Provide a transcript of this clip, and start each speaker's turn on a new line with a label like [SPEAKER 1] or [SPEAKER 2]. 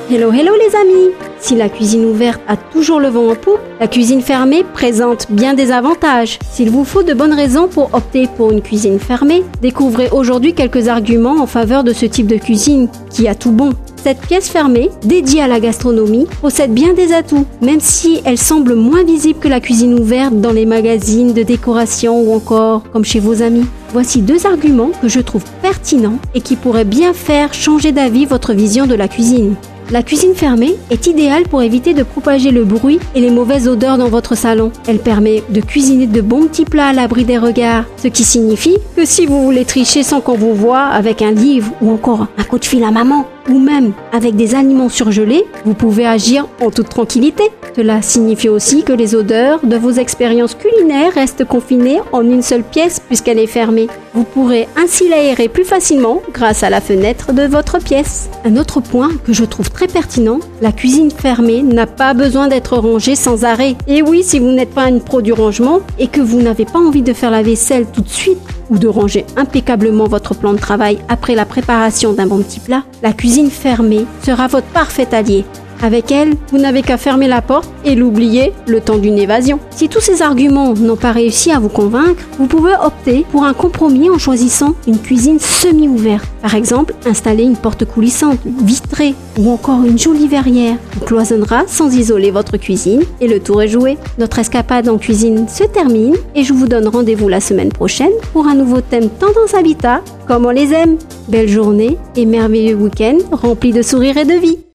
[SPEAKER 1] Hello hello les amis! Si la cuisine ouverte a toujours le vent en poupe, la cuisine fermée présente bien des avantages. S'il vous faut de bonnes raisons pour opter pour une cuisine fermée, découvrez aujourd'hui quelques arguments en faveur de ce type de cuisine qui a tout bon. Cette pièce fermée, dédiée à la gastronomie, possède bien des atouts, même si elle semble moins visible que la cuisine ouverte dans les magazines de décoration ou encore comme chez vos amis. Voici 2 arguments que je trouve pertinents et qui pourraient bien faire changer d'avis votre vision de la cuisine. La cuisine fermée est idéale pour éviter de propager le bruit et les mauvaises odeurs dans votre salon. Elle permet de cuisiner de bons petits plats à l'abri des regards, ce qui signifie que si vous voulez tricher sans qu'on vous voie avec un livre ou encore un coup de fil à maman, ou même avec des aliments surgelés, vous pouvez agir en toute tranquillité. Cela signifie aussi que les odeurs de vos expériences culinaires restent confinées en une seule pièce puisqu'elle est fermée. Vous pourrez ainsi l'aérer plus facilement grâce à la fenêtre de votre pièce. Un autre point que je trouve très pertinent, la cuisine fermée n'a pas besoin d'être rangée sans arrêt. Et oui, si vous n'êtes pas une pro du rangement et que vous n'avez pas envie de faire la vaisselle tout de suite ou de ranger impeccablement votre plan de travail après la préparation d'un bon petit plat, la cuisine fermée sera votre parfait allié. Avec elle, vous n'avez qu'à fermer la porte et l'oublier le temps d'une évasion. Si tous ces arguments n'ont pas réussi à vous convaincre, vous pouvez opter pour un compromis en choisissant une cuisine semi-ouverte. Par exemple, installer une porte coulissante, vitrée ou encore une jolie verrière. Vous cloisonnera sans isoler votre cuisine et le tour est joué. Notre escapade en cuisine se termine et je vous donne rendez-vous la semaine prochaine pour un nouveau thème tendance habitat comme on les aime. Belle journée et merveilleux week-end rempli de sourires et de vie.